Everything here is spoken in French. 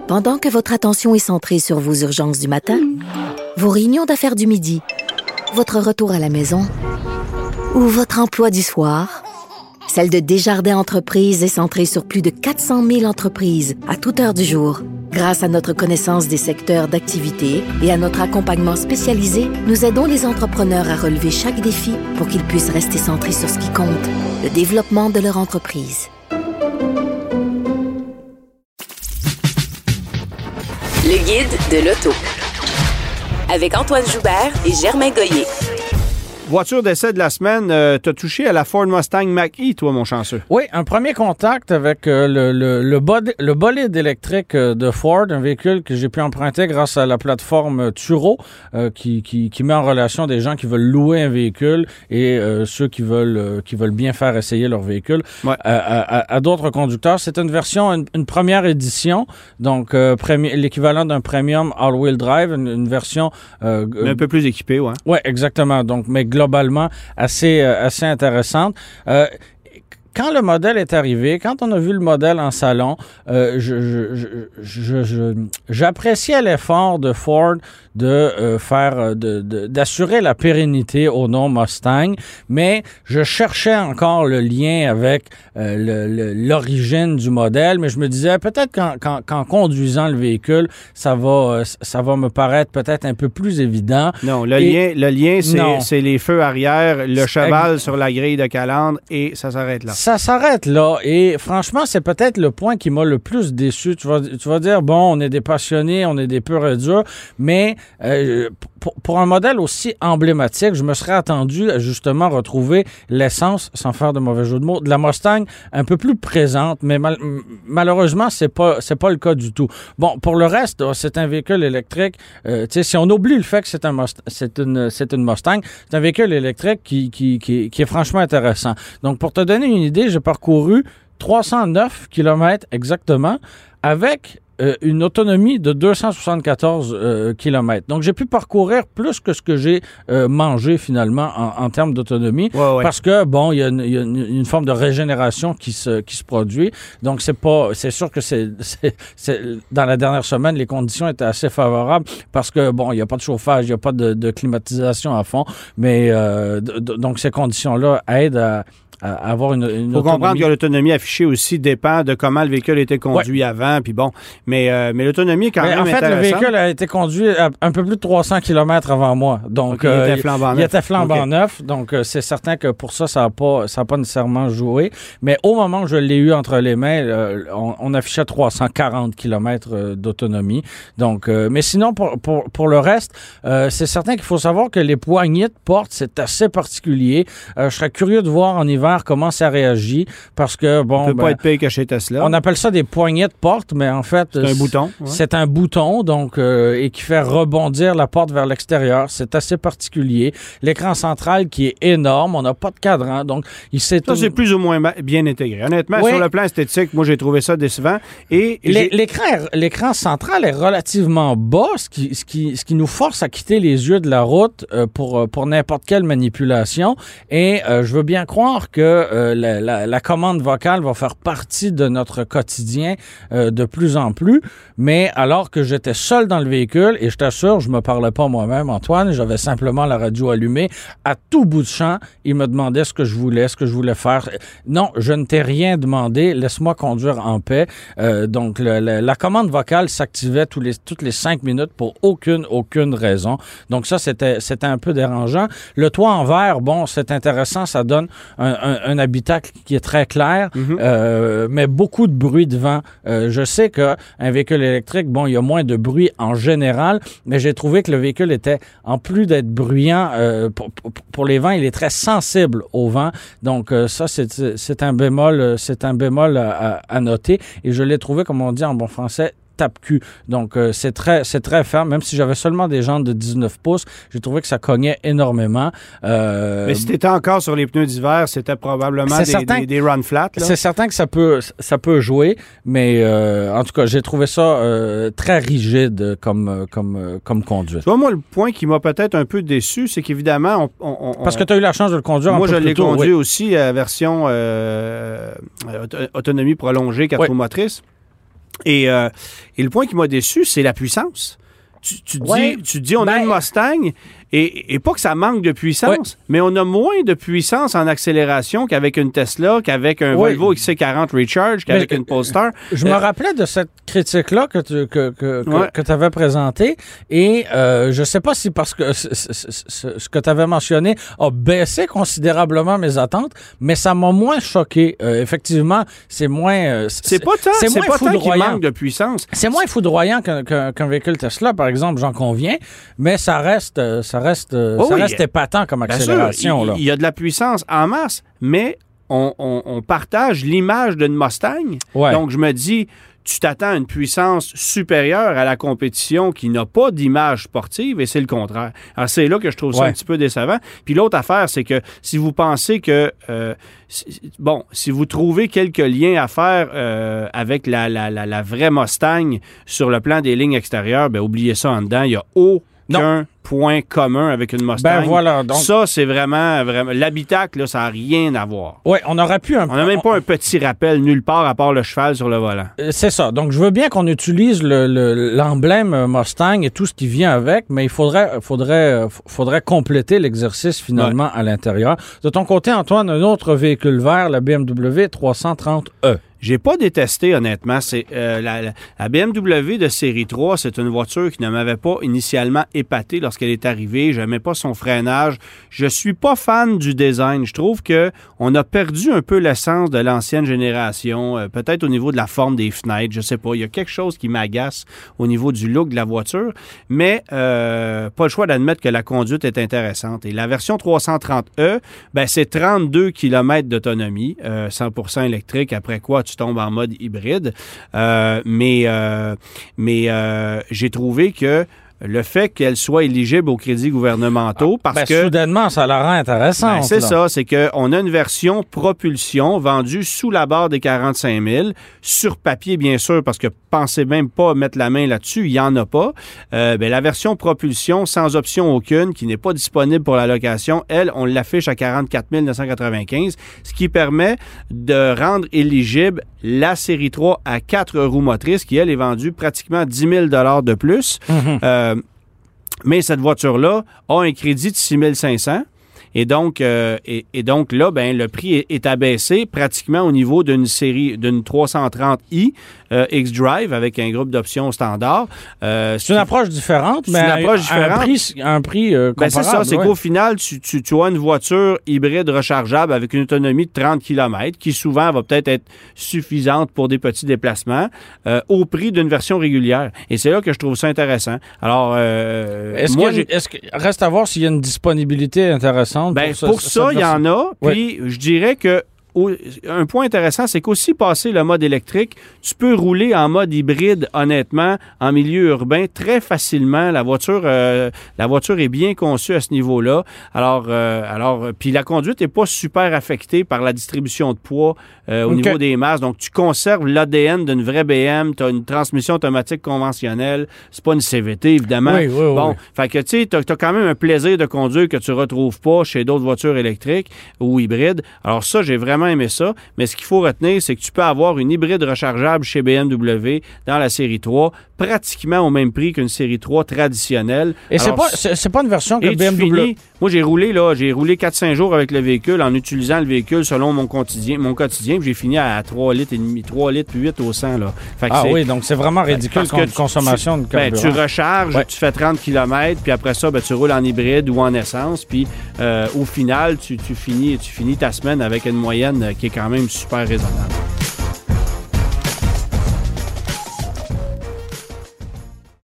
Pendant que votre attention est centrée sur vos urgences du matin, vos réunions d'affaires du midi, votre retour à la maison ou votre emploi du soir, celle de Desjardins Entreprises est centrée sur plus de 400 000 entreprises à toute heure du jour. Grâce à notre connaissance des secteurs d'activité et à notre accompagnement spécialisé, nous aidons les entrepreneurs à relever chaque défi pour qu'ils puissent rester centrés sur ce qui compte, le développement de leur entreprise. Le guide de l'auto. Avec Antoine Joubert et Germain Goyer. Voiture d'essai de la semaine, t'as touché à la Ford Mustang Mach-E, toi, mon chanceux. Oui, un premier contact avec le bolide électrique de Ford, un véhicule que j'ai pu emprunter grâce à la plateforme Turo, qui met en relation des gens qui veulent louer un véhicule et ceux qui veulent bien faire essayer leur véhicule à d'autres conducteurs. C'est une version, une première édition, donc l'équivalent d'un Premium All-Wheel Drive, une version... un peu plus équipée, ouais. Oui, exactement. Donc, mais globalement assez intéressante. Quand le modèle est arrivé, quand on a vu le modèle en salon, j'appréciais l'effort de Ford d'assurer la pérennité au nom Mustang, mais je cherchais encore le lien avec l'origine du modèle, mais je me disais peut-être qu'en conduisant le véhicule, ça va me paraître peut-être un peu plus évident. Non, le lien c'est les feux arrière, le cheval sur la grille de calandre et ça s'arrête là. Ça s'arrête là et franchement, c'est peut-être le point qui m'a le plus déçu. Tu vas dire, bon, on est des passionnés, on est des purs et durs, mais pour un modèle aussi emblématique, je me serais attendu à justement retrouver l'essence, sans faire de mauvais jeu de mots, de la Mustang un peu plus présente, mais malheureusement, c'est pas le cas du tout. Bon, pour le reste, c'est un véhicule électrique. Tu sais, si on oublie le fait que c'est une Mustang, c'est un véhicule électrique qui est franchement intéressant. Donc, pour te donner une idée, j'ai parcouru 309 km exactement avec une autonomie de 274 km. Donc, j'ai pu parcourir plus que ce que j'ai mangé finalement en termes d'autonomie parce que, bon, il y a une forme de régénération qui se produit. Donc, c'est sûr que c'est dans la dernière semaine, les conditions étaient assez favorables parce que, bon, il n'y a pas de chauffage, il n'y a pas de climatisation à fond, mais donc ces conditions-là aident à avoir une autonomie. Il faut comprendre que l'autonomie affichée aussi dépend de comment le véhicule était conduit avant, puis bon, mais l'autonomie est quand même intéressante. En fait, le véhicule a été conduit à un peu plus de 300 km avant moi. Donc, il était flambant neuf. Donc, c'est certain que pour ça, ça n'a pas nécessairement joué. Mais au moment où je l'ai eu entre les mains, on affichait 340 km d'autonomie. Donc, mais sinon, pour le reste, c'est certain qu'il faut savoir que les poignées de porte, c'est assez particulier. Je serais curieux de voir en hiver comment ça réagit parce que, bon... Ça peut pas être payé que chez Tesla. On appelle ça des poignées de porte, mais en fait... C'est un bouton. Ouais. C'est un bouton, donc, et qui fait rebondir la porte vers l'extérieur. C'est assez particulier. L'écran central qui est énorme. On n'a pas de cadran, donc... C'est plus ou moins bien intégré. Honnêtement, sur le plan esthétique, moi, j'ai trouvé ça décevant. Et l'écran central est relativement bas, ce qui nous force à quitter les yeux de la route pour n'importe quelle manipulation. Et je veux bien croire que la commande vocale va faire partie de notre quotidien de plus en plus, mais alors que j'étais seul dans le véhicule, et je t'assure, je me parlais pas moi-même, Antoine, j'avais simplement la radio allumée, à tout bout de champ, il me demandait ce que je voulais faire. Non, je ne t'ai rien demandé, laisse-moi conduire en paix. Donc, la commande vocale s'activait toutes les 5 minutes pour aucune raison. Donc ça, c'était un peu dérangeant. Le toit en verre, bon, c'est intéressant, ça donne un habitacle qui est très clair, mais beaucoup de bruit de vent. Je sais qu'un véhicule électrique, bon, il y a moins de bruit en général, mais j'ai trouvé que le véhicule était, en plus d'être bruyant pour les vents, il est très sensible au vent. Donc ça, c'est un bémol à noter. Et je l'ai trouvé, comme on dit en bon français, tape-cul. Donc, c'est très ferme. Même si j'avais seulement des jantes de 19 pouces, j'ai trouvé que ça cognait énormément. Mais si tu étais encore sur les pneus d'hiver, c'était probablement des run flat. Là. C'est certain que ça peut jouer, mais en tout cas, j'ai trouvé ça très rigide comme conduite. Tu vois, moi, le point qui m'a peut-être un peu déçu, c'est qu'évidemment, parce que tu as eu la chance de le conduire moi, un peu plus tôt. Moi, je l'ai conduit aussi à version autonomie prolongée 4 roues motrices. Et le point qui m'a déçu, c'est la puissance. Tu dis, on a une Mustang, et pas que ça manque de puissance, mais on a moins de puissance en accélération qu'avec une Tesla, qu'avec un Volvo XC40 Recharge, qu'avec une Polestar. Je me rappelais de cette critique-là que tu avais présentée, et je sais pas si parce que ce que tu avais mentionné a baissé considérabablement mes attentes, mais ça m'a moins choqué. Effectivement, c'est moins... c'est pas tant qu'il manque de puissance. C'est moins foudroyant qu'un véhicule Tesla, par exemple, j'en conviens, mais ça reste épatant comme accélération. Il y a de la puissance en masse, mais on partage l'image d'une Mustang. Ouais. Donc, je me dis, tu t'attends à une puissance supérieure à la compétition qui n'a pas d'image sportive, et c'est le contraire. Alors, c'est là que je trouve ça un petit peu décevant. Puis l'autre affaire, c'est que si vous pensez que... si vous trouvez quelques liens à faire avec la vraie Mustang sur le plan des lignes extérieures, ben oubliez ça en dedans. Il n'y a aucun point commun avec une Mustang. Ben voilà, donc... Ça, c'est vraiment... L'habitacle, là, ça n'a rien à voir. Oui, on aurait pu... On n'a même pas un petit rappel nulle part à part le cheval sur le volant. C'est ça. Donc, je veux bien qu'on utilise l'emblème Mustang et tout ce qui vient avec, mais il faudrait compléter l'exercice finalement à l'intérieur. De ton côté, Antoine, un autre véhicule vert, la BMW 330e. J'ai pas détesté, honnêtement. C'est la BMW de série 3, c'est une voiture qui ne m'avait pas initialement épaté lorsqu'elle est arrivée. J'aimais pas son freinage. Je suis pas fan du design. Je trouve que on a perdu un peu l'essence de l'ancienne génération. Peut-être au niveau de la forme des fenêtres, je sais pas. Il y a quelque chose qui m'agace au niveau du look de la voiture, mais pas le choix d'admettre que la conduite est intéressante. Et la version 330e, ben c'est 32 km d'autonomie, 100% électrique, après quoi tu tombes en mode hybride. Mais j'ai trouvé que le fait qu'elle soit éligible aux crédits gouvernementaux, parce que... soudainement, ça la rend intéressante. C'est ça, c'est qu'on a une version propulsion vendue sous la barre des 45 000, sur papier, bien sûr, parce que pensez même pas mettre la main là-dessus, il n'y en a pas. La version propulsion, sans option aucune, qui n'est pas disponible pour la location, elle, on l'affiche à 44 995, ce qui permet de rendre éligible la série 3 à 4 roues motrices, qui, elle, est vendue pratiquement 10 000 $ de plus. Mais cette voiture-là a un crédit de 6 500. Et donc là, ben, le prix est abaissé pratiquement au niveau d'une 330i X-Drive avec un groupe d'options standard. C'est une approche différente, mais un prix comparable. Ben c'est ça, c'est qu'au final, tu as une voiture hybride rechargeable avec une autonomie de 30 km qui souvent va peut-être être suffisante pour des petits déplacements au prix d'une version régulière. Et c'est là que je trouve ça intéressant. Alors, reste à voir s'il y a une disponibilité intéressante. Ben, pour ça, il y en a. Puis, je dirais que un point intéressant, c'est qu'aussi passer le mode électrique, tu peux rouler en mode hybride, honnêtement, en milieu urbain, très facilement. La voiture est bien conçue à ce niveau-là. Alors, puis la conduite n'est pas super affectée par la distribution de poids au niveau des masses. Donc, tu conserves l'ADN d'une vraie BM. Tu as une transmission automatique conventionnelle. C'est pas une CVT, évidemment. Oui. Fait que, tu sais, tu as quand même un plaisir de conduire que tu retrouves pas chez d'autres voitures électriques ou hybrides. Alors ça, j'ai vraiment aimé ça, mais ce qu'il faut retenir, c'est que tu peux avoir une hybride rechargeable chez BMW dans la série 3, pratiquement au même prix qu'une série 3 traditionnelle. Et c'est pas une version que BMW... Moi, j'ai roulé 4-5 jours avec le véhicule en utilisant le véhicule selon mon quotidien, puis j'ai fini à 3 litres et demi, 3 litres puis 8 au 100, là. Fait que oui, donc c'est vraiment ridicule comme consommation de carburant. Tu recharges, tu fais 30 km, puis après ça, tu roules en hybride ou en essence, puis au final, tu finis ta semaine avec une moyenne qui est quand même super raisonnable.